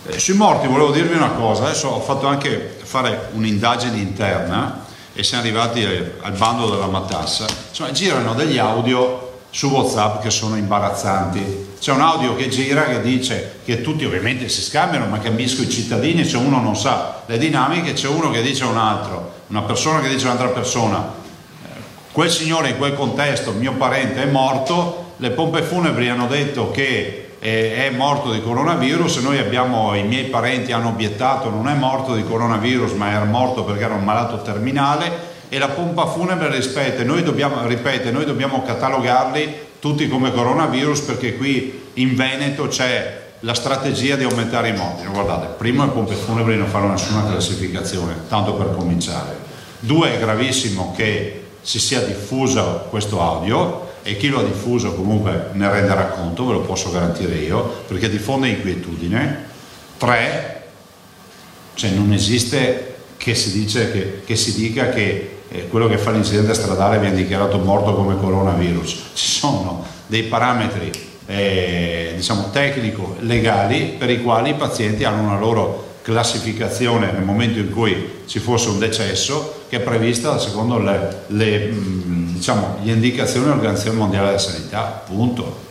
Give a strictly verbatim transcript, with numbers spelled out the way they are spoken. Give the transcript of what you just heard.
Eh, sui morti volevo dirvi una cosa, adesso ho fatto anche fare un'indagine interna e siamo arrivati al bando della matassa. Insomma, girano degli audio su WhatsApp che sono imbarazzanti. C'è un audio che gira che dice che tutti ovviamente si scambiano, ma capisco i cittadini, c'è uno non sa le dinamiche, c'è uno che dice a un altro, una persona che dice a un'altra persona, quel signore in quel contesto, mio parente, è morto, le pompe funebri hanno detto che è morto di coronavirus, noi abbiamo, i miei parenti hanno obiettato, non è morto di coronavirus ma era morto perché era un malato terminale, e la pompa funebre ripete, noi dobbiamo, ripete, noi dobbiamo catalogarli tutti come coronavirus perché qui in Veneto c'è la strategia di aumentare i morti. Guardate, primo, le pompe funebri non fanno nessuna classificazione, tanto per cominciare. Due, è gravissimo che si sia diffuso questo audio, e chi lo ha diffuso comunque ne renderà conto, ve lo posso garantire io, perché diffonde inquietudine. Tre, cioè non esiste che si, dice che, che si dica che eh, quello che fa l'incidente stradale viene dichiarato morto come coronavirus. Ci sono dei parametri eh, diciamo tecnico legali per i quali i pazienti hanno una loro classificazione nel momento in cui ci fosse un decesso, che è prevista secondo le, le, diciamo, le indicazioni dell'Organizzazione Mondiale della Sanità, punto.